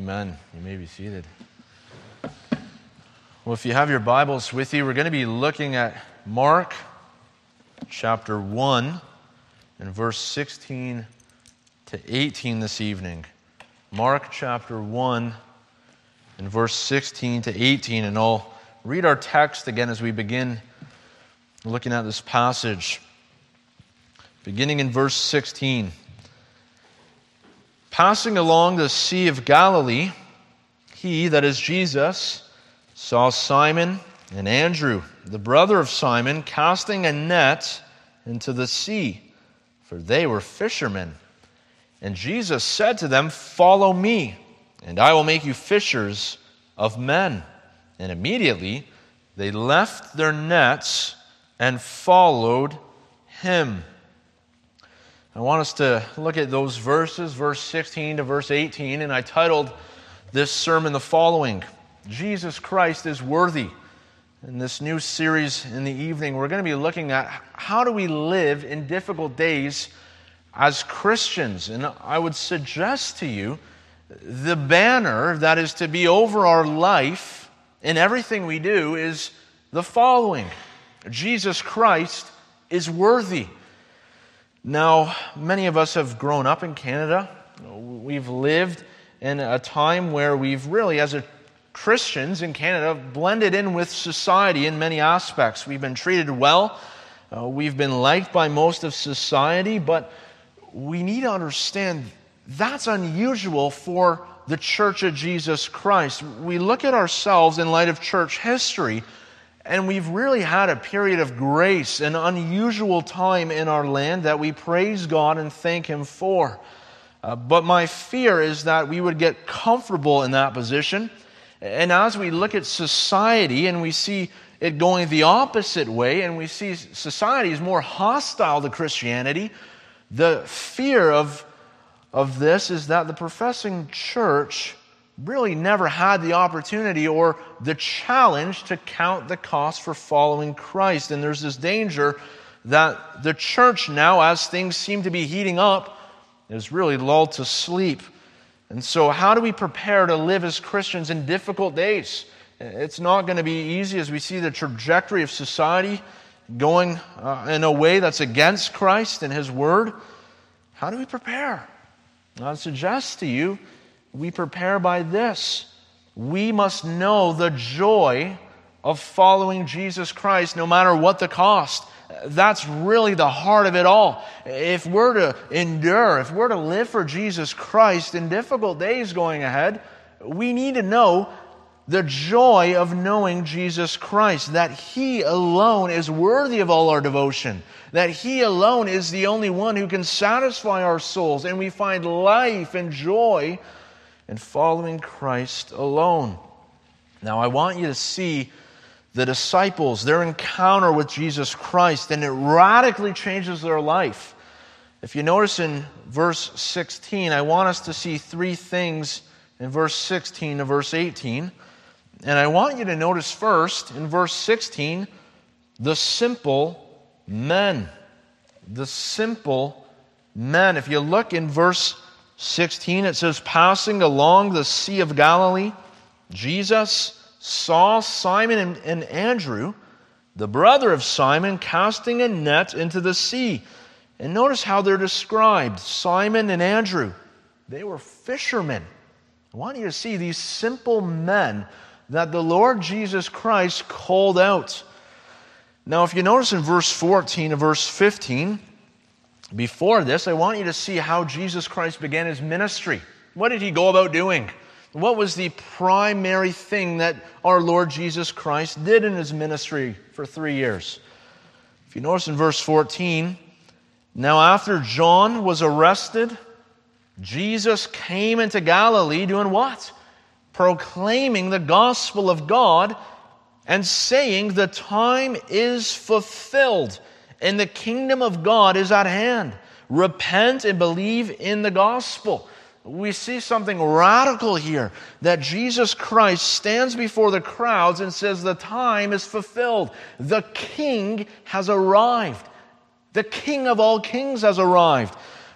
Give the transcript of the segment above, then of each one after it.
Amen. You may be seated. Well, if you have your Bibles with you, we're going to be looking at Mark chapter 1 and verse 16 to 18 this evening. Mark chapter 1 and verse 16 to 18. And I'll read our text again as we begin looking at this passage. Beginning in verse 16. Passing along the Sea of Galilee, he, that is Jesus, saw Simon and Andrew, the brother of Simon, casting a net into the sea, for they were fishermen. And Jesus said to them, "Follow me, and I will make you fishers of men." And immediately they left their nets and followed him. I want us to look at those verses, verse 16 to verse 18, and I titled this sermon the following: Jesus Christ is worthy. In this new series in the evening, we're going to be looking at how do we live in difficult days as Christians. And I would suggest to you the banner that is to be over our life in everything we do is the following: Jesus Christ is worthy. Now, many of us have grown up in Canada. We've lived in a time where we've really, as Christians in Canada, blended in with society in many aspects. We've been treated well. We've been liked by most of society, but we need to understand that's unusual for the Church of Jesus Christ. We look at ourselves in light of church history, and we've really had a period of grace, an unusual time in our land that we praise God and thank Him for. But my fear is that we would get comfortable in that position. And as we look at society and we see it going the opposite way, and we see society is more hostile to Christianity, the fear of this is that the professing church really never had the opportunity or the challenge to count the cost for following Christ. And there's this danger that the church now, as things seem to be heating up, is really lulled to sleep. And so how do we prepare to live as Christians in difficult days? It's not going to be easy as we see the trajectory of society going in a way that's against Christ and His Word. How do we prepare? I suggest to you, we prepare by this. We must know the joy of following Jesus Christ no matter what the cost. That's really the heart of it all. If we're to endure, if we're to live for Jesus Christ in difficult days going ahead, we need to know the joy of knowing Jesus Christ, that He alone is worthy of all our devotion, that He alone is the only one who can satisfy our souls, and we find life and joy in following Christ alone. Now, I want you to see the disciples, their encounter with Jesus Christ, and it radically changes their life. If you notice in verse 16, I want us to see three things in verse 16 to verse 18. And I want you to notice first, in verse 16, the simple men. The simple men. If you look in verse 16, it says, passing along the Sea of Galilee, Jesus saw Simon and Andrew, the brother of Simon, casting a net into the sea. And notice how they're described. Simon and Andrew, they were fishermen. I want you to see these simple men that the Lord Jesus Christ called out. Now, if you notice in verse 14 and verse 15, before this, I want you to see how Jesus Christ began His ministry. What did He go about doing? What was the primary thing that our Lord Jesus Christ did in His ministry for 3 years? If you notice in verse 14, now after John was arrested, Jesus came into Galilee doing what? Proclaiming the gospel of God and saying, the time is fulfilled and the kingdom of God is at hand. Repent and believe in the gospel. We see something radical here, that Jesus Christ stands before the crowds and says the time is fulfilled. The King has arrived. The King of all kings has arrived.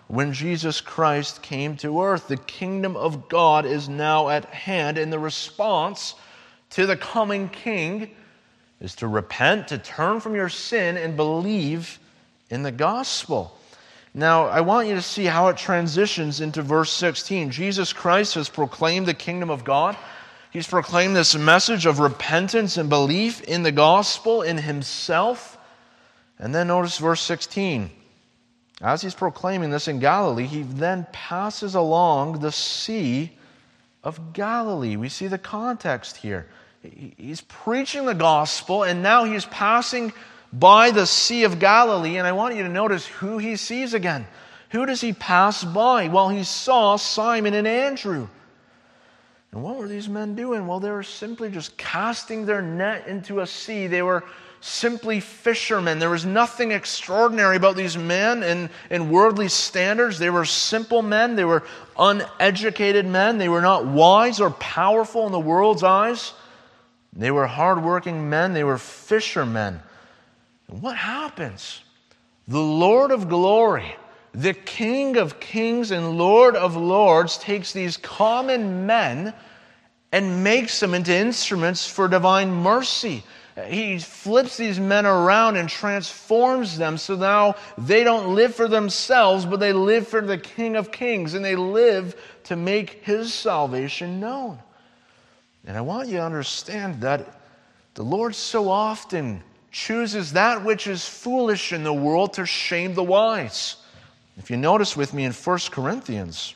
when Jesus Christ came to earth. The kingdom of God is now at hand, and the response to the coming king is to repent, to turn from your sin, and believe in the gospel. Now, I want you to see how it transitions into verse 16. Jesus Christ has proclaimed the kingdom of God. He's proclaimed this message of repentance and belief in the gospel, in himself. And then notice verse 16. As he's proclaiming this in Galilee, he then passes along the Sea of Galilee. We see the context here. He's preaching the gospel, and now he's passing by the Sea of Galilee. And I want you to notice who he sees again. Who does he pass by? Well, he saw Simon and Andrew. And what were these men doing? Well, they were simply just casting their net into a sea. They were simply fishermen. There was nothing extraordinary about these men in worldly standards. They were simple men. They were uneducated men. They were not wise or powerful in the world's eyes. They were hardworking men. They were fishermen. And what happens? The Lord of glory, the King of kings and Lord of lords, takes these common men and makes them into instruments for divine mercy. He flips these men around and transforms them so now they don't live for themselves, but they live for the King of kings, and they live to make his salvation known. And I want you to understand that the Lord so often chooses that which is foolish in the world to shame the wise. If you notice with me in 1 Corinthians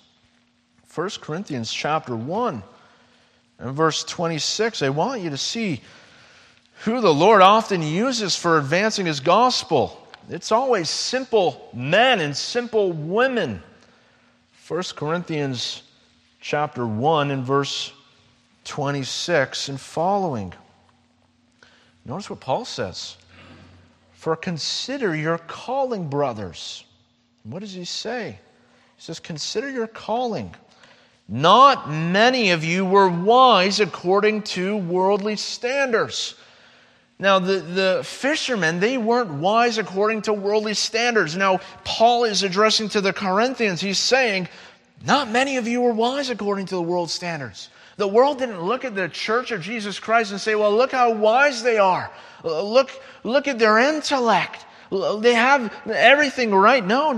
chapter 1 and verse 26, I want you to see who the Lord often uses for advancing his gospel. It's always simple men and simple women. 1 Corinthians chapter 1 and verse 26 and following. Notice what Paul says. For consider your calling, brothers. What does he say? He says, consider your calling. Not many of you were wise according to worldly standards. Now, the fishermen, they weren't wise according to worldly standards. Now, Paul is addressing to the Corinthians. He's saying, not many of you were wise according to the world's standards. The world didn't look at the church of Jesus Christ and say, well, look how wise they are. Look at their intellect. They have everything right. No.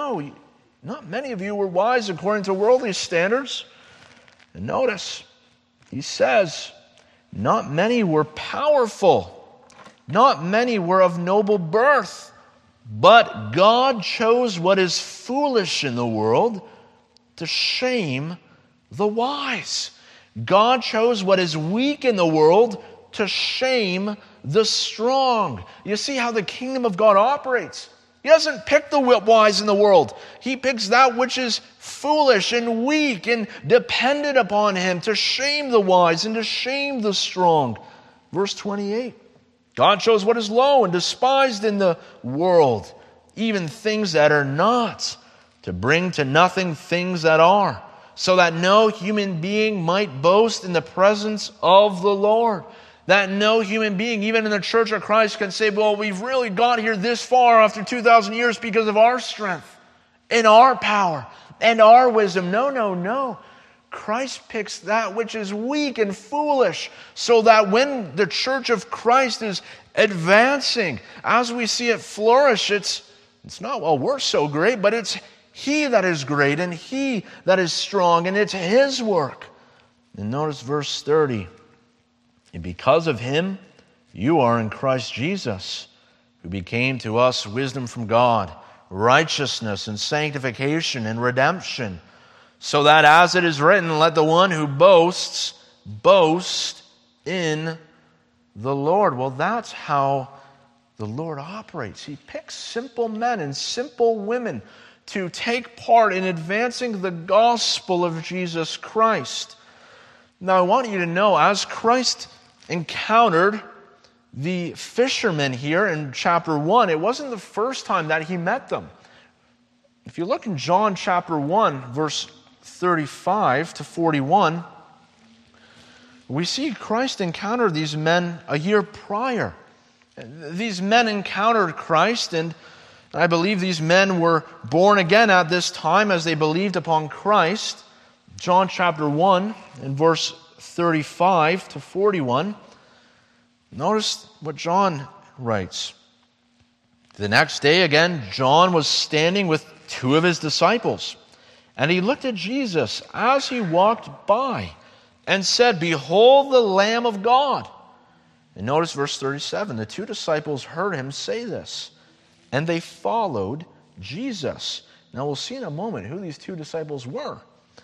Not many of you were wise according to worldly standards. And notice, he says, not many were powerful. Not many were of noble birth. But God chose what is foolish in the world to shame the wise. God chose what is weak in the world to shame the strong. You see how the kingdom of God operates. He doesn't pick the wise in the world. He picks that which is foolish and weak and dependent upon him to shame the wise and to shame the strong. Verse 28. God chose what is low and despised in the world, even things that are not, to bring to nothing things that are, so that no human being might boast in the presence of the Lord. That no human being, even in the Church of Christ, can say, well, we've really got here this far after 2,000 years because of our strength and our power and our wisdom. No. Christ picks that which is weak and foolish so that when the Church of Christ is advancing, as we see it flourish, it's not, well, we're so great, but it's He that is great and He that is strong, and it's His work. And notice verse 30. And because of Him, you are in Christ Jesus, who became to us wisdom from God, righteousness and sanctification and redemption, so that as it is written, let the one who boasts, boast in the Lord. Well, that's how the Lord operates. He picks simple men and simple women to take part in advancing the gospel of Jesus Christ. Now, I want you to know, as Christ encountered the fishermen here in chapter 1, it wasn't the first time that He met them. If you look in John chapter 1, verse 35 to 41, we see Christ encountered these men a year prior. These men encountered Christ, and I believe these men were born again at this time as they believed upon Christ. John chapter 1 and verse 35 to 41. Notice what John writes. The next day again, John was standing with two of his disciples, and he looked at Jesus as he walked by and said, "Behold the Lamb of God." And notice verse 37. The two disciples heard him say this, and they followed Jesus. Now we'll see in a moment who these two disciples were.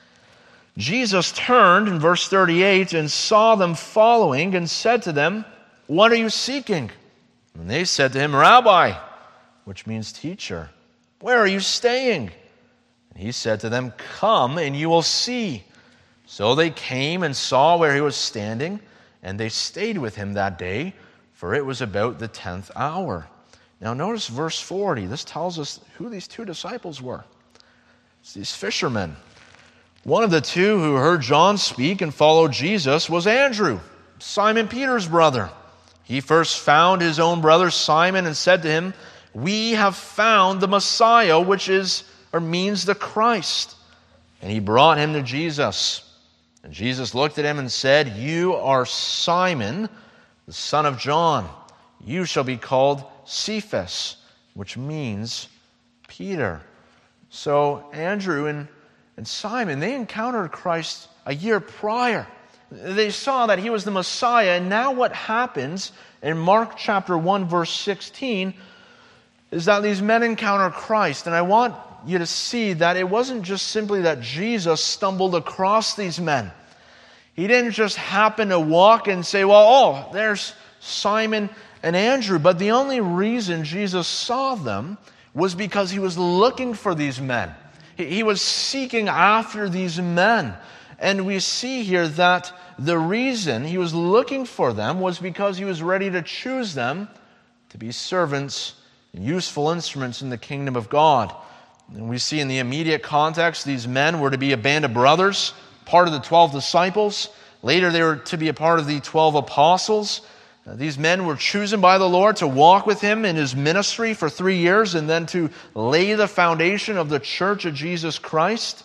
Jesus turned in verse 38 and saw them following and said to them, "What are you seeking?" And they said to him, "Rabbi," which means teacher, "where are you staying?" And he said to them, "Come and you will see." So they came and saw where he was standing, and they stayed with him that day, for it was about the 10th hour. Now notice verse 40. This tells us who these two disciples were. It's these fishermen. One of the two who heard John speak and followed Jesus was Andrew, Simon Peter's brother. He first found his own brother Simon and said to him, "We have found the Messiah," which means the Christ. And he brought him to Jesus. And Jesus looked at him and said, "You are Simon, the son of John. You shall be called Cephas," which means Peter. So Andrew and Simon, they encountered Christ a year prior. They saw that he was the Messiah. And now what happens in Mark chapter 1, verse 16, is that these men encounter Christ. And I want you to see that it wasn't just simply that Jesus stumbled across these men. He didn't just happen to walk and say, "Well, there's Simon and Andrew." But the only reason Jesus saw them was because he was looking for these men. He was seeking after these men. And we see here that the reason he was looking for them was because he was ready to choose them to be servants and useful instruments in the kingdom of God. And we see in the immediate context, these men were to be a band of brothers, part of the 12 disciples. Later, they were to be a part of the 12 apostles. These men were chosen by the Lord to walk with him in his ministry for 3 years and then to lay the foundation of the church of Jesus Christ.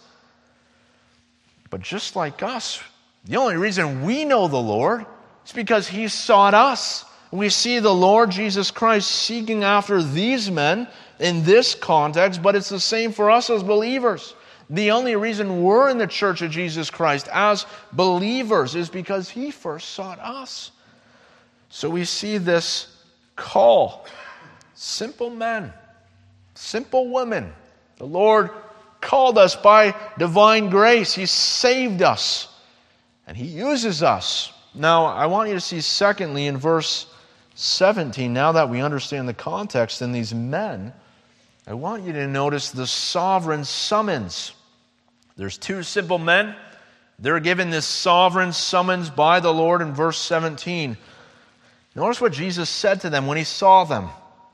But just like us, the only reason we know the Lord is because he sought us. We see the Lord Jesus Christ seeking after these men in this context, but it's the same for us as believers. The only reason we're in the church of Jesus Christ as believers is because he first sought us. So we see this call. Simple men, simple women. The Lord called us by divine grace. He saved us, and he uses us. Now, I want you to see secondly in verse 17, now that we understand the context in these men, I want you to notice the sovereign summons. There's two simple men. They're given this sovereign summons by the Lord in verse 17. Notice what Jesus said to them when he saw them.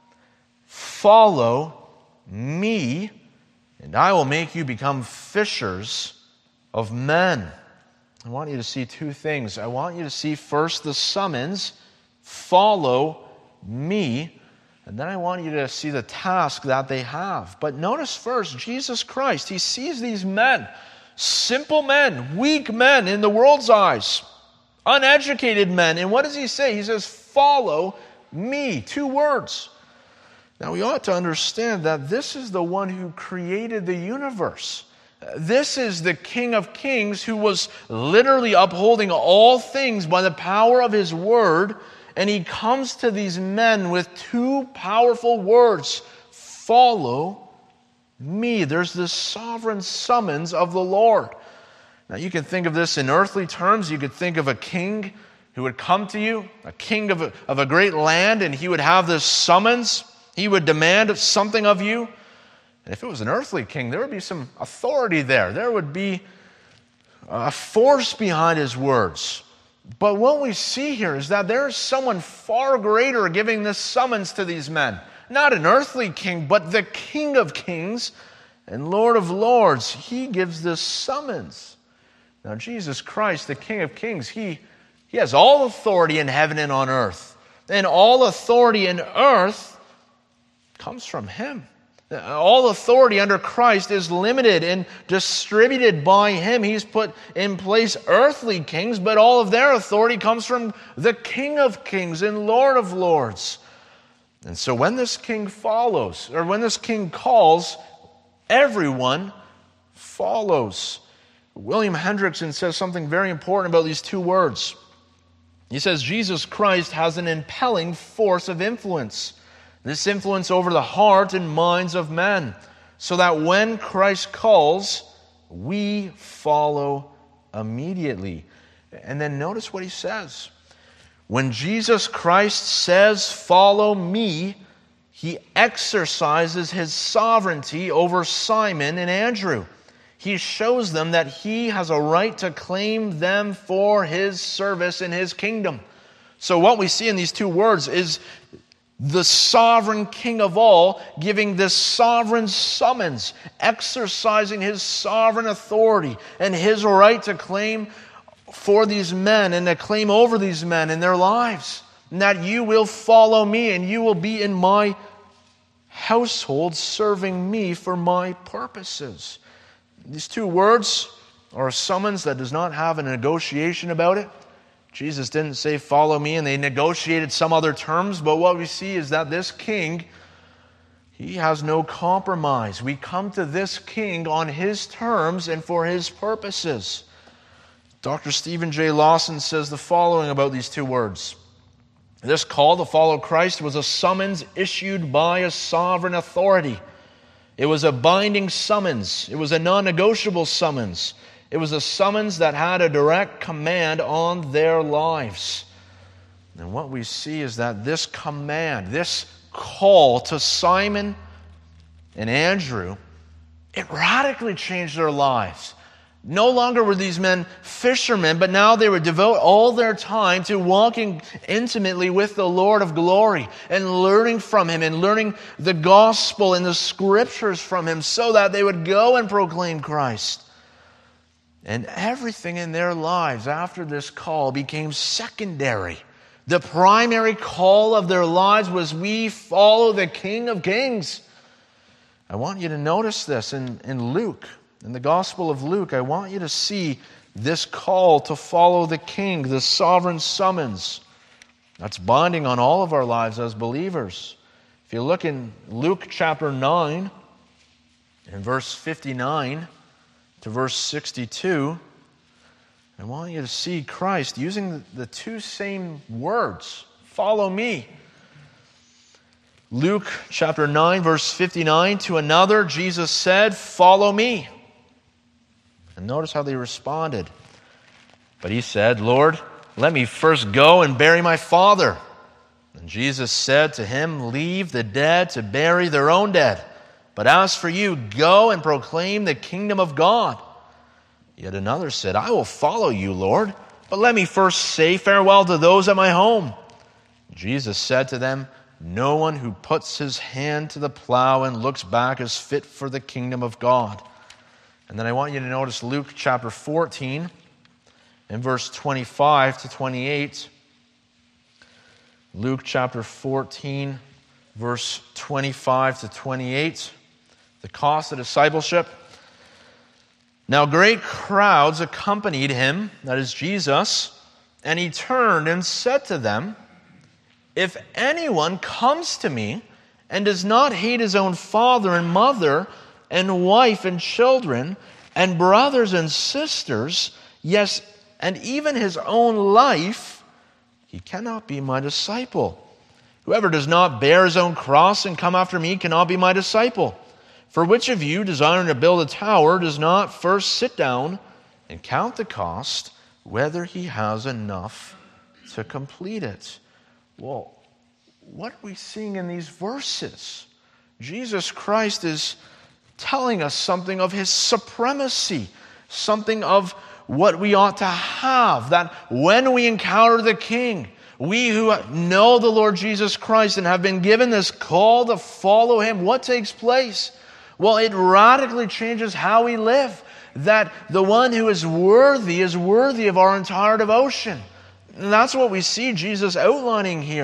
"Follow me, and I will make you become fishers of men." I want you to see two things. I want you to see first the summons, "Follow me," and then I want you to see the task that they have. But notice first, Jesus Christ, he sees these men, simple men, weak men in the world's eyes, uneducated men. And what does he say? He says, "Follow me." 2 words. Now we ought to understand that this is the one who created the universe. This is the King of Kings who was literally upholding all things by the power of his word. And he comes to these men with 2 powerful words. Follow me. There's this sovereign summons of the Lord. Now you can think of this in earthly terms. You could think of a king who would come to you, a king of a great land, and he would have this summons. He would demand something of you. And if it was an earthly king, there would be some authority there. There would be a force behind his words. But what we see here is that there is someone far greater giving this summons to these men. Not an earthly king, but the King of Kings and Lord of Lords. He gives this summons. Now Jesus Christ, the King of Kings, He has all authority in heaven and on earth. And all authority in earth comes from him. All authority under Christ is limited and distributed by Him. He's put in place earthly kings, but all of their authority comes from the King of Kings and Lord of Lords. And so when this king follows, or when this king calls, everyone follows. William Hendrickson says something very important about these two words. He says, Jesus Christ has an impelling force of influence. This influence over the heart and minds of men, so that when Christ calls, we follow immediately. And then notice what he says. When Jesus Christ says, "Follow me," he exercises his sovereignty over Simon and Andrew. He shows them that he has a right to claim them for his service in his kingdom. So what we see in these two words is the sovereign King of all giving this sovereign summons, exercising his sovereign authority and his right to claim for these men and to claim over these men in their lives. And that you will follow me and you will be in my household serving me for my purposes. These two words are a summons that does not have a negotiation about it. Jesus didn't say, "Follow me," and they negotiated some other terms. But what we see is that this king, he has no compromise. We come to this king on his terms and for his purposes. Dr. Stephen J. Lawson says the following about these two words. This call to follow Christ was a summons issued by a sovereign authority. It was a binding summons. It was a non-negotiable summons. It was a summons that had a direct command on their lives. And what we see is that this command, this call to Simon and Andrew, it radically changed their lives. No longer were these men fishermen, but now they would devote all their time to walking intimately with the Lord of glory and learning from Him and learning the gospel and the scriptures from Him so that they would go and proclaim Christ. And everything in their lives after this call became secondary. The primary call of their lives was, we follow the King of Kings. I want you to notice this in Luke. In the Gospel of Luke, I want you to see this call to follow the King, the sovereign summons. That's binding on all of our lives as believers. If you look in Luke chapter 9, in verse 59 to verse 62, I want you to see Christ using the two same words, "Follow me." Luke chapter 9, verse 59, to another Jesus said, "Follow me." And notice how they responded. But he said, "Lord, let me first go and bury my father." And Jesus said to him, "Leave the dead to bury their own dead. But as for you, go and proclaim the kingdom of God." Yet another said, "I will follow you, Lord, but let me first say farewell to those at my home." Jesus said to them, "No one who puts his hand to the plow and looks back is fit for the kingdom of God." And then I want you to notice Luke chapter 14 and verse 25 to 28. Luke chapter 14, verse 25 to 28. The cost of discipleship. Now great crowds accompanied him, that is Jesus, and he turned and said to them, "If anyone comes to me and does not hate his own father and mother and wife and children and brothers and sisters, yes, and even his own life, he cannot be my disciple. Whoever does not bear his own cross and come after me cannot be my disciple. For which of you, desiring to build a tower, does not first sit down and count the cost, whether he has enough to complete it?" Well, what are we seeing in these verses? Jesus Christ is telling us something of his supremacy, something of what we ought to have, that when we encounter the King, we who know the Lord Jesus Christ and have been given this call to follow him, what takes place? Well, it radically changes how we live, that the one who is worthy of our entire devotion. And that's what we see Jesus outlining here.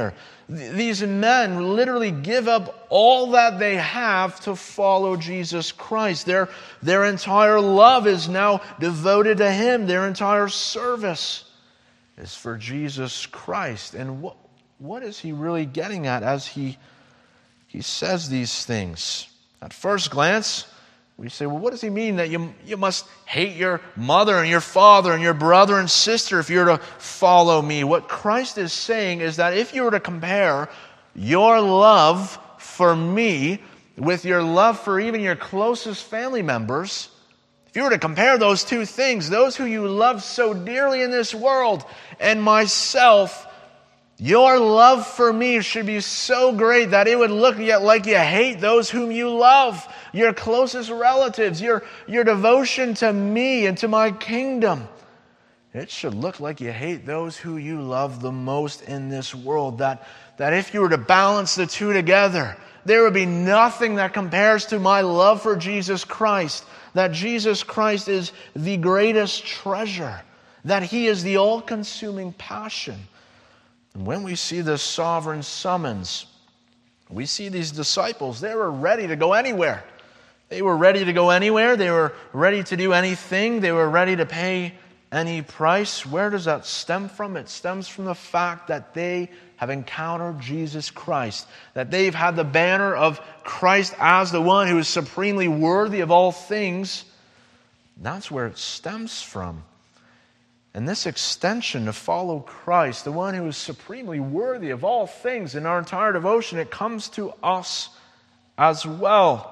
These men literally give up all that they have to follow Jesus Christ. Their entire love is now devoted to Him. Their entire service is for Jesus Christ. And what is he really getting at as he says these things? At first glance, we say, well, what does he mean that you must hate your mother and your father and your brother and sister if you're to follow me? What Christ is saying is that if you were to compare your love for me with your love for even your closest family members, if you were to compare those two things, those who you love so dearly in this world and myself, your love for me should be so great that it would look like you hate those whom you love, your closest relatives, your devotion to me and to my kingdom. It should look like you hate those who you love the most in this world. That if you were to balance the two together, there would be nothing that compares to my love for Jesus Christ. That Jesus Christ is the greatest treasure. That He is the all-consuming passion. And when we see this sovereign summons, we see these disciples, they were ready to go anywhere. They were ready to go anywhere. They were ready to do anything. They were ready to pay any price. Where does that stem from? It stems from the fact that they have encountered Jesus Christ, that they've had the banner of Christ as the one who is supremely worthy of all things. That's where it stems from. And this extension to follow Christ, the one who is supremely worthy of all things in our entire devotion, it comes to us as well.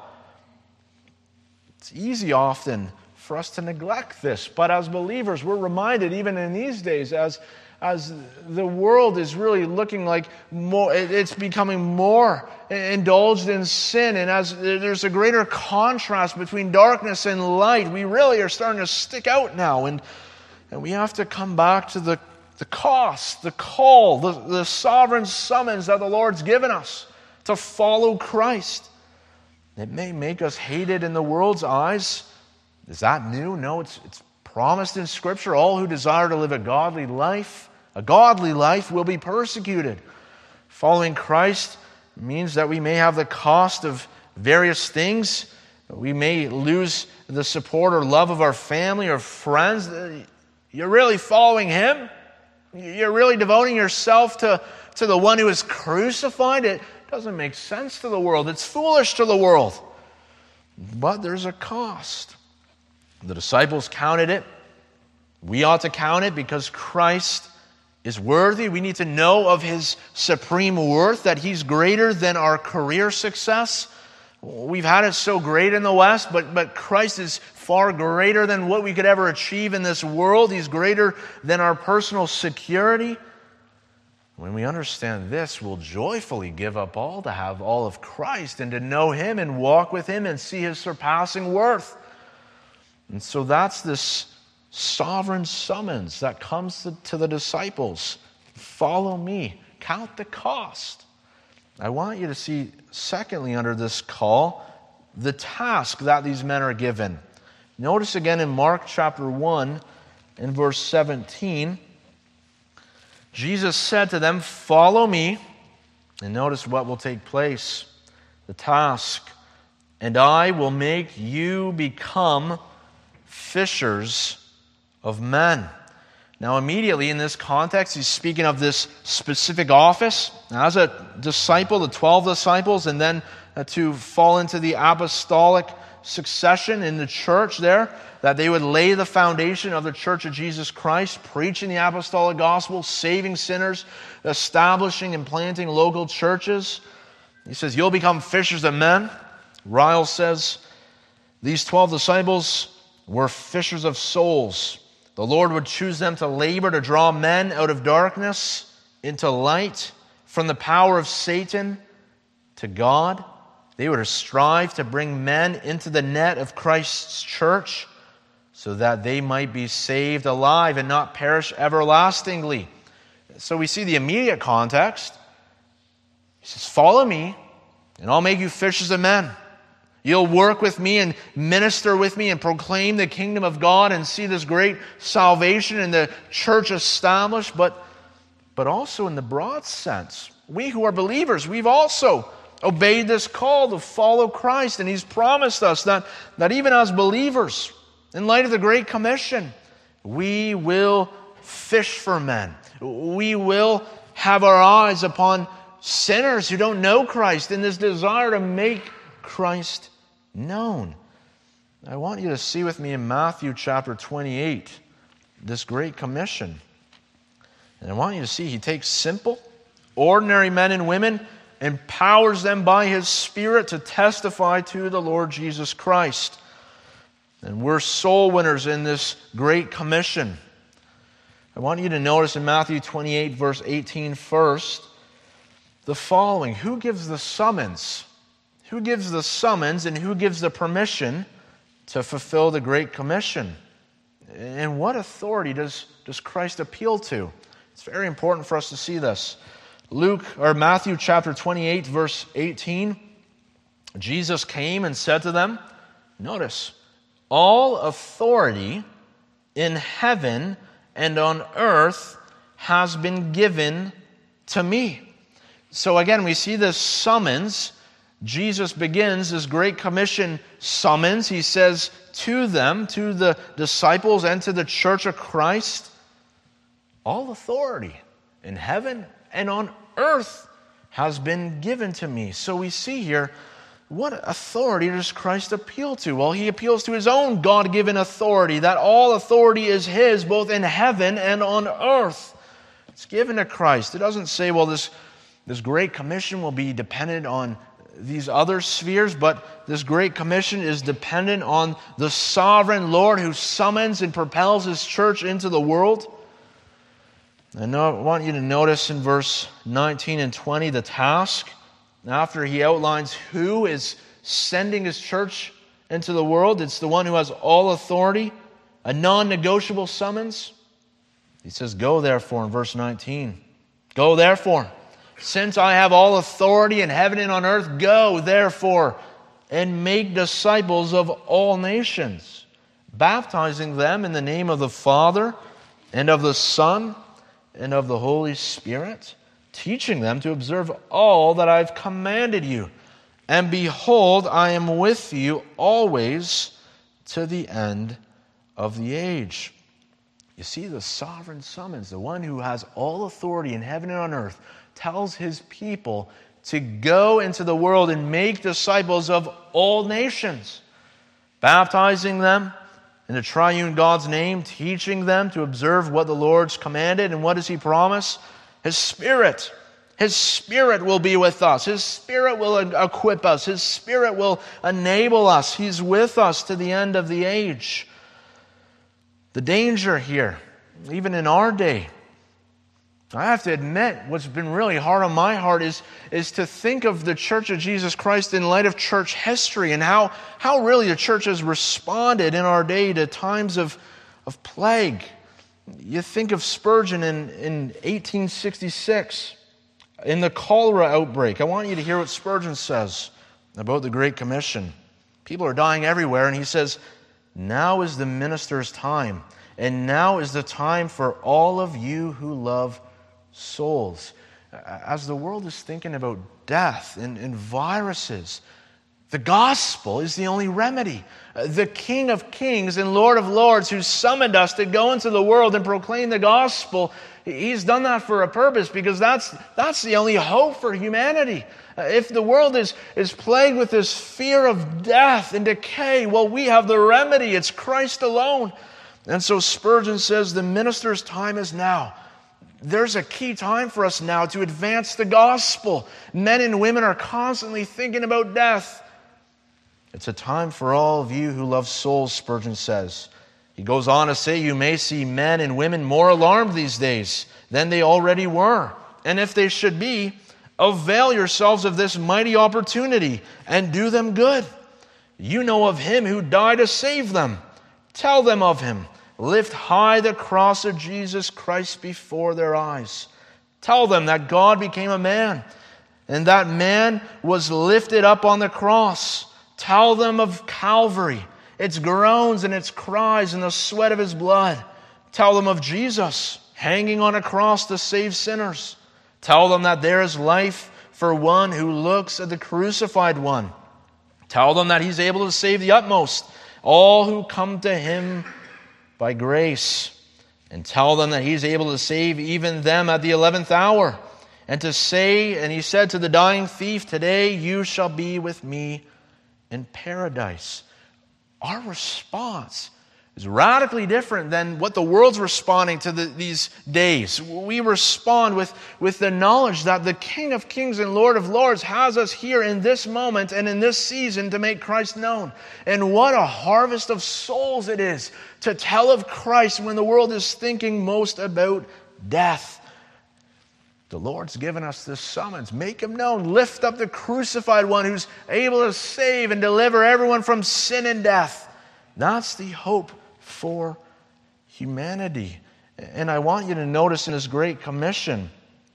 It's easy often for us to neglect this, but as believers, we're reminded even in these days, as the world is really looking like more, it's becoming more indulged in sin, and as there's a greater contrast between darkness and light, we really are starting to stick out now, and we have to come back to the cost, the call, the sovereign summons that the Lord's given us to follow Christ. It may make us hated in the world's eyes. Is that new? No, it's promised in Scripture. All who desire to live a godly life will be persecuted. Following Christ means that we may have the cost of various things. We may lose the support or love of our family or friends. You're really following Him? You're really devoting yourself to the one who is crucified? It doesn't make sense to the world. It's foolish to the world. But there's a cost. The disciples counted it. We ought to count it because Christ is worthy. We need to know of His supreme worth, that He's greater than our career success. We've had it so great in the West, but Christ is far greater than what we could ever achieve in this world. He's greater than our personal security. When we understand this, we'll joyfully give up all to have all of Christ and to know Him and walk with Him and see His surpassing worth. And so that's this sovereign summons that comes to the disciples. Follow me. Count the cost. I want you to see, secondly, under this call, the task that these men are given. Notice again in Mark chapter 1 and verse 17, Jesus said to them, "Follow me," and notice what will take place. The task, "and I will make you become fishers of men." Now immediately in this context, he's speaking of this specific office. Now, as a disciple, the 12 disciples, and then to fall into the apostolic succession in the church there, that they would lay the foundation of the Church of Jesus Christ, preaching the apostolic gospel, saving sinners, establishing and planting local churches. He says, you'll become fishers of men. Ryle says, these 12 disciples were fishers of souls. The Lord would choose them to labor to draw men out of darkness into light, from the power of Satan to God. They were to strive to bring men into the net of Christ's church so that they might be saved alive and not perish everlastingly. So we see the immediate context. He says, follow me, and I'll make you fishers of men. You'll work with me and minister with me and proclaim the kingdom of God and see this great salvation in the church established, but also in the broad sense. we who are believers, we've also obeyed this call to follow Christ. And He's promised us that even as believers, in light of the Great Commission, we will fish for men. We will have our eyes upon sinners who don't know Christ in this desire to make Christ known. I want you to see with me in Matthew chapter 28, this Great Commission. And I want you to see He takes simple, ordinary men and women, empowers them by His Spirit to testify to the Lord Jesus Christ. And we're soul winners in this Great Commission. I want you to notice in Matthew 28, verse 18 first, the following. Who gives the summons? Who gives the summons and who gives the permission to fulfill the Great Commission? And what authority does Christ appeal to? It's very important for us to see this. Matthew chapter 28, verse 18, Jesus came and said to them, notice, all authority in heaven and on earth has been given to me. So again, we see this summons. Jesus begins this Great Commission summons. He says to them, to the disciples and to the church of Christ, all authority in heaven and on earth has been given to me. So we see here, what authority does Christ appeal to? Well, He appeals to His own God-given authority, that all authority is His, both in heaven and on earth. It's given to Christ. It doesn't say, well, this Great Commission will be dependent on these other spheres, but this Great Commission is dependent on the sovereign Lord who summons and propels His church into the world. I want you to notice in verse 19 and 20 the task. After He outlines who is sending His church into the world, it's the one who has all authority, a non-negotiable summons. He says, go therefore in verse 19. Go therefore. Since I have all authority in heaven and on earth, go therefore and make disciples of all nations, baptizing them in the name of the Father and of the Son and of the Holy Spirit, teaching them to observe all that I've commanded you. And behold, I am with you always to the end of the age. You see, the sovereign summons, the one who has all authority in heaven and on earth, tells His people to go into the world and make disciples of all nations, baptizing them in the triune God's name, teaching them to observe what the Lord's commanded. And what does He promise? His Spirit. His Spirit will be with us. His Spirit will equip us. His Spirit will enable us. He's with us to the end of the age. The danger here, even in our day, I have to admit, what's been really hard on my heart is to think of the Church of Jesus Christ in light of church history and how really the church has responded in our day to times of plague. You think of Spurgeon in 1866, in the cholera outbreak. I want you to hear what Spurgeon says about the Great Commission. People are dying everywhere, and he says, now is the minister's time, and now is the time for all of you who love souls. As the world is thinking about death and viruses, the gospel is the only remedy. The King of Kings and Lord of Lords who summoned us to go into the world and proclaim the gospel, He's done that for a purpose, because that's the only hope for humanity. If the world is plagued with this fear of death and decay, well, we have the remedy. It's Christ alone. And so Spurgeon says the minister's time is now. There's a key time for us now to advance the gospel. Men and women are constantly thinking about death. It's a time for all of you who love souls, Spurgeon says. He goes on to say, you may see men and women more alarmed these days than they already were. And if they should be, avail yourselves of this mighty opportunity and do them good. You know of Him who died to save them. Tell them of Him. Lift high the cross of Jesus Christ before their eyes. Tell them that God became a man, and that man was lifted up on the cross. Tell them of Calvary, its groans and its cries and the sweat of His blood. Tell them of Jesus hanging on a cross to save sinners. Tell them that there is life for one who looks at the crucified one. Tell them that he's able to save the utmost, all who come to him by grace. And tell them that he's able to save even them at the 11th hour. And to say, and he said to the dying thief, today you shall be with me in paradise. Our response is radically different than what the world's responding to these days. We respond with the knowledge that the King of Kings and Lord of Lords has us here in this moment and in this season to make Christ known. And what a harvest of souls it is to tell of Christ when the world is thinking most about death. The Lord's given us this summons. Make him known. Lift up the crucified one who's able to save and deliver everyone from sin and death. That's the hope for humanity. And I want you to notice in his Great Commission,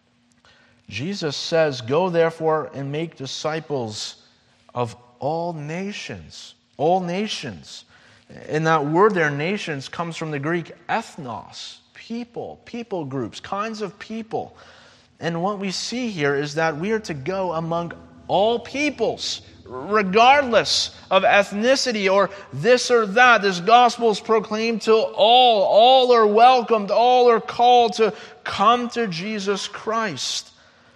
Jesus says, go therefore and make disciples of all nations. All nations. And that word there, nations, comes from the Greek ethnos, people groups, kinds of people. And what we see here is that we are to go among all peoples, regardless of ethnicity or this or that. This gospel is proclaimed to all. All are welcomed. All are called to come to Jesus Christ.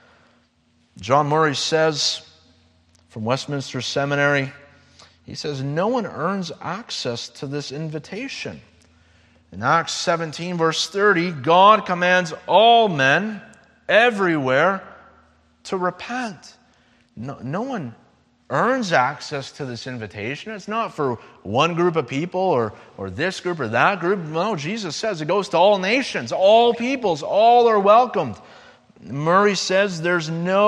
John Murray says from Westminster Seminary, he says, no one earns access to this invitation. In Acts 17, verse 30, God commands all men everywhere to repent. No one earns access to this invitation. It's not for one group of people or this group or that group. No, Jesus says it goes to all nations, all peoples, all are welcomed. Murray says the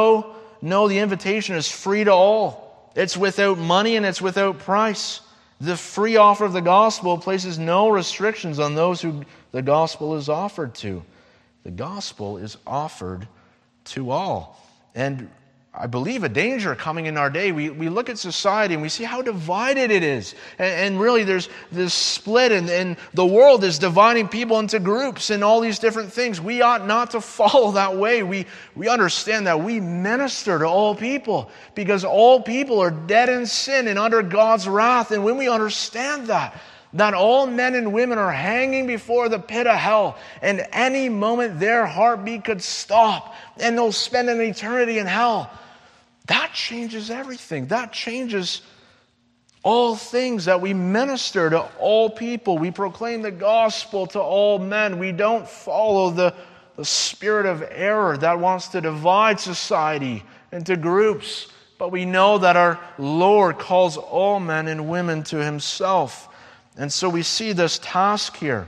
invitation is free to all. It's without money and it's without price. The free offer of the gospel places no restrictions on those who the gospel is offered to. The gospel is offered to all. And I believe a danger coming in our day. We look at society and we see how divided it is. And really there's this split and the world is dividing people into groups and all these different things. We ought not to follow that way. We understand that we minister to all people because all people are dead in sin and under God's wrath. And when we understand that all men and women are hanging before the pit of hell, and any moment their heartbeat could stop and they'll spend an eternity in hell. That changes everything. That changes all things, that we minister to all people. We proclaim the gospel to all men. We don't follow the spirit of error that wants to divide society into groups. But we know that our Lord calls all men and women to himself. And so we see this task here.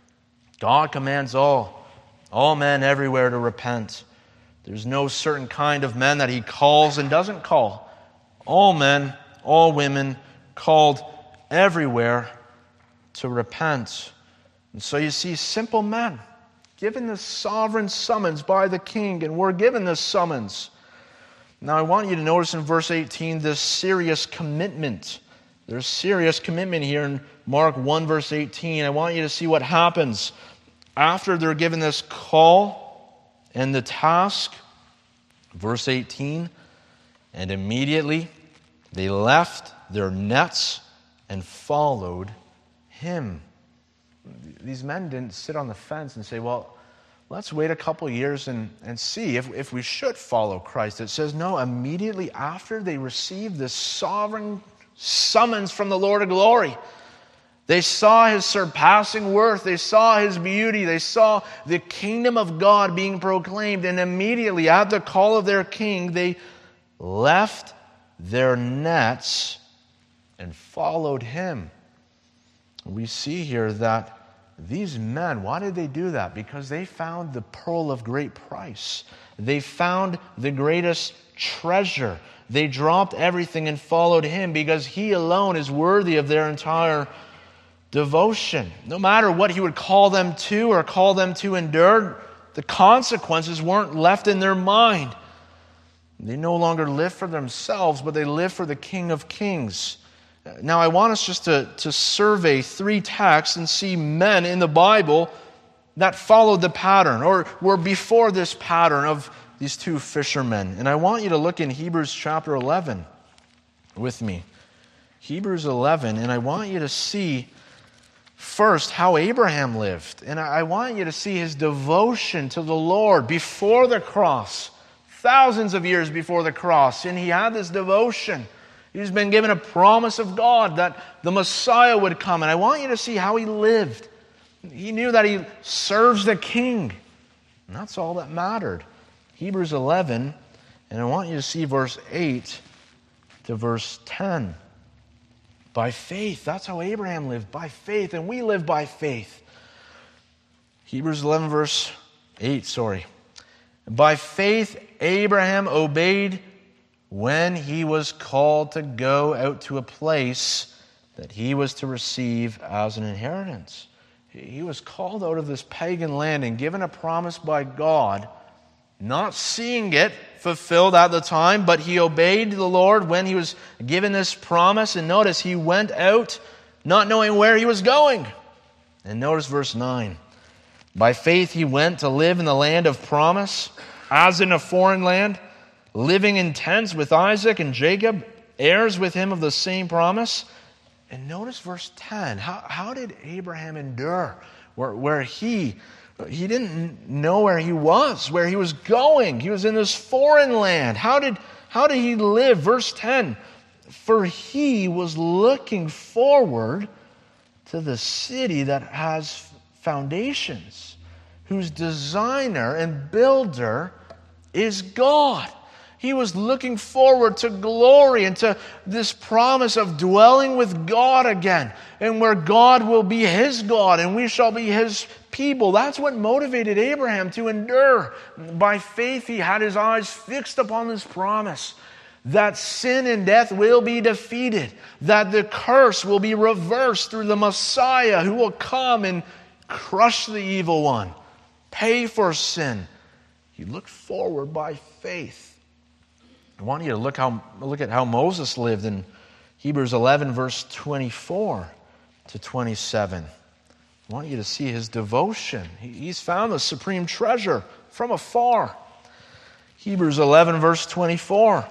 God commands all men everywhere to repent. There's no certain kind of men that he calls and doesn't call. All men, all women, called everywhere to repent. And so you see simple men given this sovereign summons by the king, and we're given this summons. Now I want you to notice in verse 18 this serious commitment. There's serious commitment here in Mark 1 verse 18. I want you to see what happens after they're given this call and the task. Verse 18, and immediately they left their nets and followed him. These men didn't sit on the fence and say, well, let's wait a couple years and see if we should follow Christ. It says, no, immediately after they received this sovereign summons from the Lord of glory, they saw his surpassing worth. They saw his beauty. They saw the kingdom of God being proclaimed. And immediately at the call of their king, they left their nets and followed him. We see here that these men, why did they do that? Because they found the pearl of great price. They found the greatest treasure. They dropped everything and followed him because he alone is worthy of their entire devotion. No matter what he would call them to or call them to endure, the consequences weren't left in their mind. They no longer live for themselves, but they live for the King of Kings. Now I want us just to survey 3 texts and see men in the Bible that followed the pattern or were before this pattern of these two fishermen. And I want you to look in Hebrews chapter 11 with me. Hebrews 11, and I want you to see first how Abraham lived. And I want you to see his devotion to the Lord before the cross, thousands of years before the cross. And he had this devotion. He's been given a promise of God that the Messiah would come. And I want you to see how he lived. He knew that he serves the King. And that's all that mattered. Hebrews 11, and I want you to see verse 8 to verse 10. By faith, that's how Abraham lived, by faith, and we live by faith. Hebrews 11 verse 8, By faith, Abraham obeyed when he was called to go out to a place that he was to receive as an inheritance. He was called out of this pagan land and given a promise by God, not seeing it fulfilled at the time, but he obeyed the Lord when he was given this promise. And notice, he went out not knowing where he was going. And notice verse 9. By faith he went to live in the land of promise, as in a foreign land, living in tents with Isaac and Jacob, heirs with him of the same promise. And notice verse 10. How did Abraham endure? Where he didn't know where he was going. He was in this foreign land. How did he live? Verse 10. For he was looking forward to the city that has foundations, whose designer and builder is God. He was looking forward to glory and to this promise of dwelling with God again, and where God will be his God and we shall be his people. That's what motivated Abraham to endure. By faith, he had his eyes fixed upon this promise that sin and death will be defeated, that the curse will be reversed through the Messiah who will come and crush the evil one, pay for sin. He looked forward by faith. I want you to look at how Moses lived in Hebrews 11, verse 24 to 27. I want you to see his devotion. He's found the supreme treasure from afar. Hebrews 11, verse 24.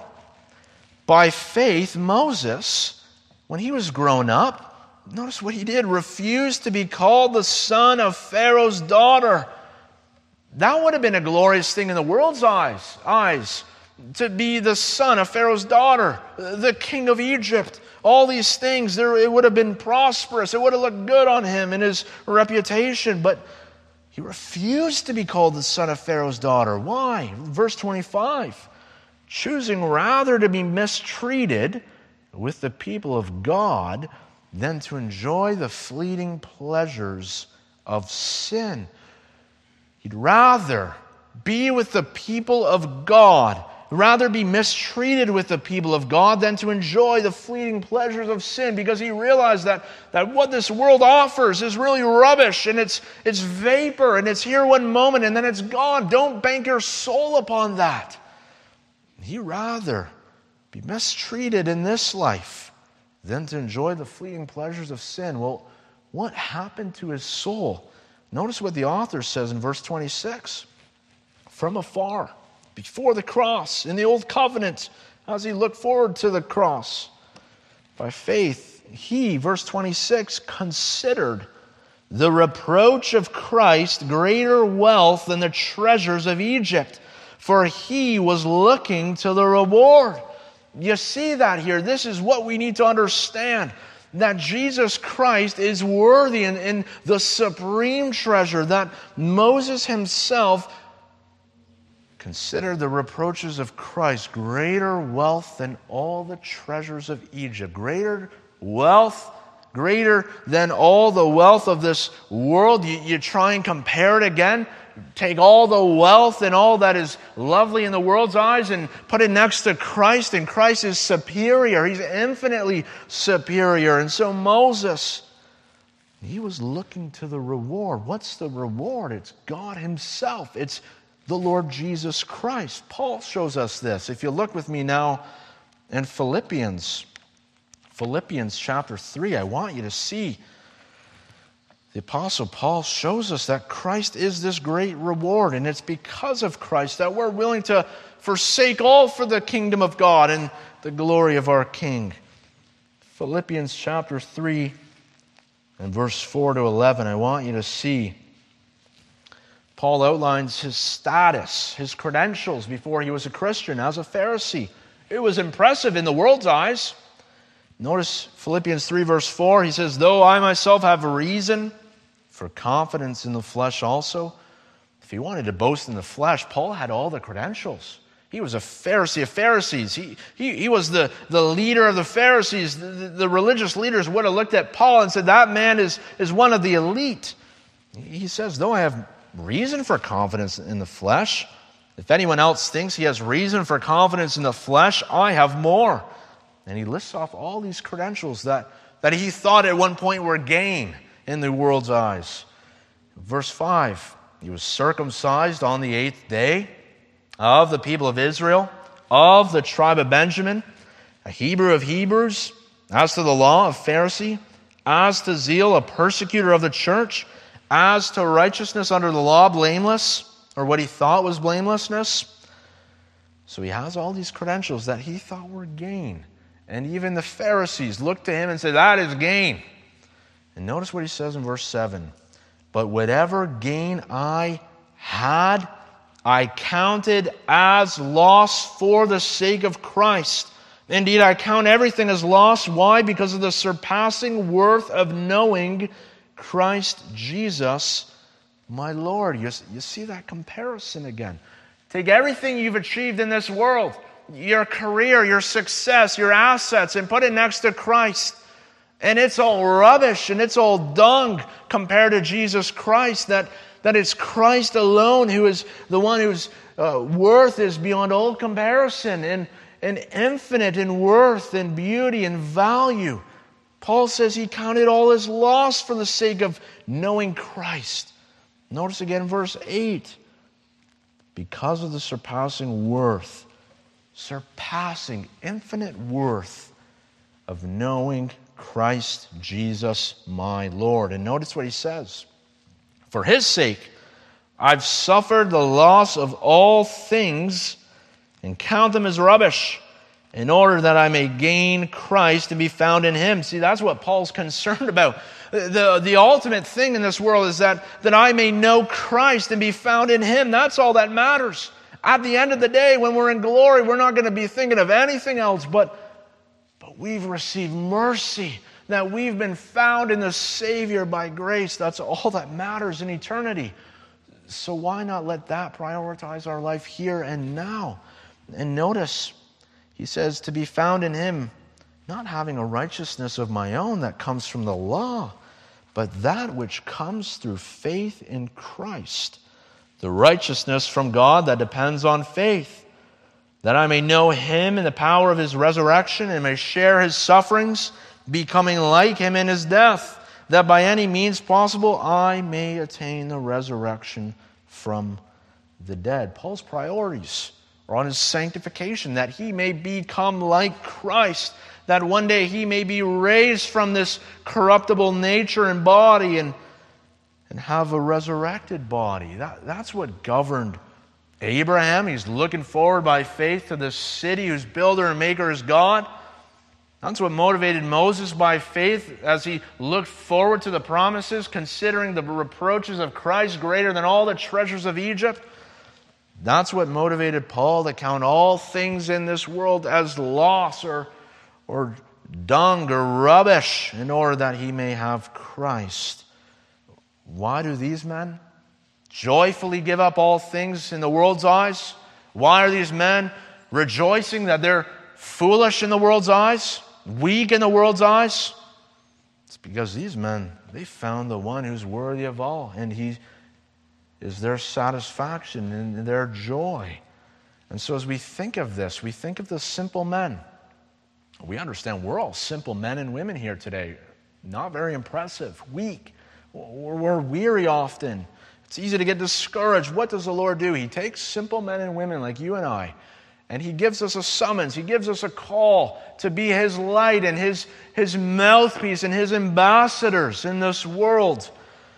By faith, Moses, when he was grown up, notice what he did, refused to be called the son of Pharaoh's daughter. That would have been a glorious thing in the world's eyes. To be the son of Pharaoh's daughter, the king of Egypt. All these things, it would have been prosperous. It would have looked good on him and his reputation. But he refused to be called the son of Pharaoh's daughter. Why? Verse 25. Choosing rather to be mistreated with the people of God than to enjoy the fleeting pleasures of sin. He'd rather be with the people of God, rather be mistreated with the people of God than to enjoy the fleeting pleasures of sin, because he realized that what this world offers is really rubbish, and it's vapor, and it's here one moment and then it's gone. Don't bank your soul upon that. He'd rather be mistreated in this life than to enjoy the fleeting pleasures of sin. Well, what happened to his soul? Notice what the author says in verse 26. From afar, before the cross, in the old covenant, as he looked forward to the cross, by faith, he, verse 26, considered the reproach of Christ greater wealth than the treasures of Egypt, for he was looking to the reward. You see that here. This is what we need to understand, that Jesus Christ is worthy in the supreme treasure, that Moses himself consider the reproaches of Christ greater wealth than all the treasures of Egypt. Greater wealth, greater than all the wealth of this world. You try and compare it again. Take all the wealth and all that is lovely in the world's eyes and put it next to Christ, and Christ is superior. He's infinitely superior. And so Moses, he was looking to the reward. What's the reward? It's God himself. It's the Lord Jesus Christ. Paul shows us this. If you look with me now in Philippians chapter 3, I want you to see The Apostle Paul shows us that Christ is this great reward, and it's because of Christ that we're willing to forsake all for the kingdom of God and the glory of our King. Philippians chapter 3 and verse 4 to 11, I want you to see. Paul outlines his status, his credentials before he was a Christian as a Pharisee. It was impressive in the world's eyes. Notice Philippians 3 verse 4, he says, though I myself have a reason for confidence in the flesh also. If he wanted to boast in the flesh, Paul had all the credentials. He was a Pharisee of Pharisees. He was the leader of the Pharisees. The religious leaders would have looked at Paul and said, that man is one of the elite. He says, though I have reason for confidence in the flesh, if anyone else thinks he has reason for confidence in the flesh, I have more. And he lists off all these credentials that he thought at one point were gain in the world's eyes. Verse 5, he was circumcised on the 8th day of the people of Israel, of the tribe of Benjamin, a Hebrew of Hebrews, as to the law, a Pharisee, as to zeal, a persecutor of the church, as to righteousness under the law, blameless, or what he thought was blamelessness. So he has all these credentials that he thought were gain. And even the Pharisees looked to him and said, that is gain. And notice what he says in verse 7. But whatever gain I had, I counted as loss for the sake of Christ. Indeed, I count everything as loss. Why? Because of the surpassing worth of knowing Christ Jesus, my Lord. You see that comparison again. Take everything you've achieved in this world, your career, your success, your assets, and put it next to Christ. And it's all rubbish and it's all dung compared to Jesus Christ. That it's Christ alone who is the one whose worth is beyond all comparison and infinite in worth and beauty and value. Paul says he counted all as loss for the sake of knowing Christ. Notice again verse 8. Because of the surpassing infinite worth of knowing Christ Jesus my Lord. And notice what he says. For his sake, I've suffered the loss of all things and count them as rubbish, in order that I may gain Christ and be found in him. See, that's what Paul's concerned about. The ultimate thing in this world is that I may know Christ and be found in him. That's all that matters. At the end of the day, when we're in glory, we're not going to be thinking of anything else but we've received mercy, that we've been found in the Savior by grace. That's all that matters in eternity. So why not let that prioritize our life here and now? And notice, he says, to be found in him, not having a righteousness of my own that comes from the law, but that which comes through faith in Christ, the righteousness from God that depends on faith, that I may know him in the power of his resurrection and may share his sufferings, becoming like him in his death, that by any means possible I may attain the resurrection from the dead. Paul's priorities are on his sanctification, that he may become like Christ, that one day he may be raised from this corruptible nature and body and have a resurrected body. That's what governed Abraham. He's looking forward by faith to this city whose builder and maker is God. That's what motivated Moses by faith as he looked forward to the promises, considering the reproaches of Christ greater than all the treasures of Egypt. That's what motivated Paul to count all things in this world as loss or dung or rubbish in order that he may have Christ. Why do these men joyfully give up all things in the world's eyes? Why are these men rejoicing that they're foolish in the world's eyes, weak in the world's eyes? It's because these men, they found the one who's worthy of all, and he is their satisfaction and their joy. And so as we think of this, we think of the simple men. We understand we're all simple men and women here today. Not very impressive, weak. We're weary often. It's easy to get discouraged. What does the Lord do? He takes simple men and women like you and I, and he gives us a summons. He gives us a call to be his light and his mouthpiece and his ambassadors in this world.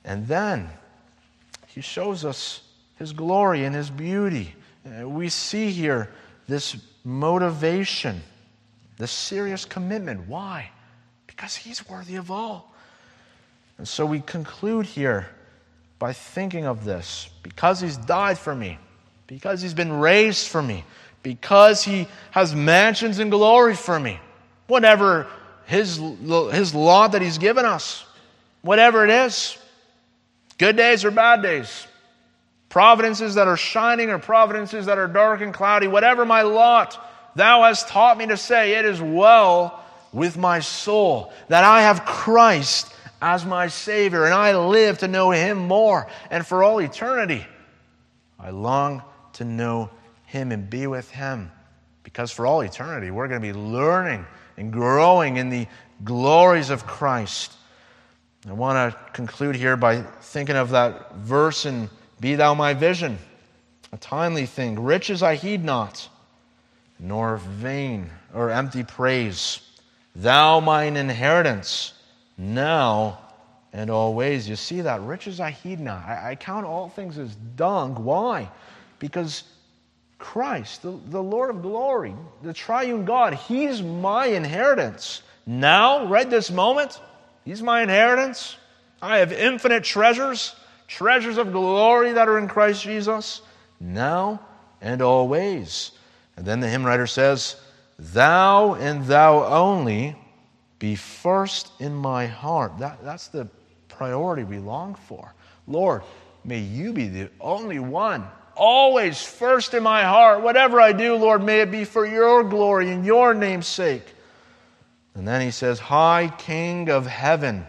And then he shows us his glory and his beauty. We see here this motivation, this serious commitment. Why? Because he's worthy of all. And so we conclude here by thinking of this. Because he's died for me, because he's been raised for me, because he has mansions in glory for me, whatever his lot that he's given us, whatever it is, good days or bad days, providences that are shining or providences that are dark and cloudy, whatever my lot, thou hast taught me to say, it is well with my soul, that I have Christ as my Savior, and I live to know him more. And for all eternity, I long to know him and be with him. Because for all eternity, we're going to be learning and growing in the glories of Christ. I want to conclude here by thinking of that verse in Be Thou My Vision, a timely thing. Riches I heed not, nor vain or empty praise. Thou mine inheritance, now and always. You see that? Riches I heed not. I count all things as dung. Why? Because Christ, the Lord of glory, the triune God, he's my inheritance. Now, right this moment, he's my inheritance. I have infinite treasures of glory that are in Christ Jesus, now and always. And then the hymn writer says, Thou and thou only be first in my heart. That's the priority we long for. Lord, may you be the only one, always first in my heart. Whatever I do, Lord, may it be for your glory and your name's sake. And then he says, High King of heaven.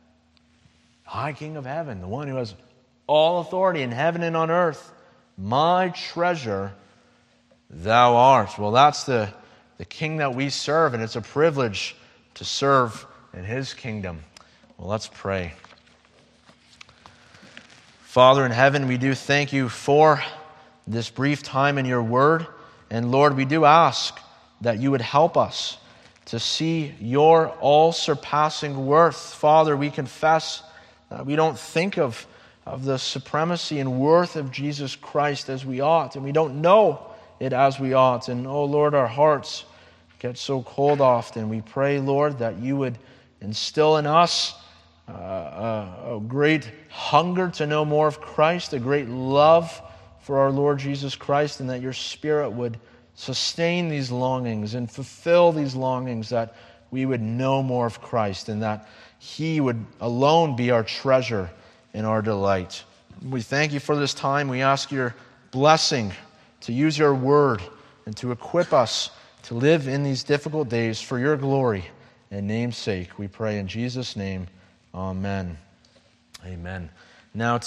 High King of heaven, the one who has all authority in heaven and on earth. My treasure thou art. Well, that's the King that we serve, and it's a privilege to serve in his kingdom. Well, let's pray. Father in heaven, we do thank you for this brief time in your word. And Lord, we do ask that you would help us to see your all-surpassing worth. Father, we confess that we don't think of the supremacy and worth of Jesus Christ as we ought, and we don't know it as we ought. And oh Lord, our hearts get so cold often. We pray, Lord, that you would instill in us a great hunger to know more of Christ, a great love for our Lord Jesus Christ, and that your Spirit would sustain these longings and fulfill these longings, that we would know more of Christ and that he would alone be our treasure and our delight. We thank you for this time. We ask your blessing to use your word and to equip us to live in these difficult days for your glory and name's sake. We pray in Jesus' name. Amen. Amen. Now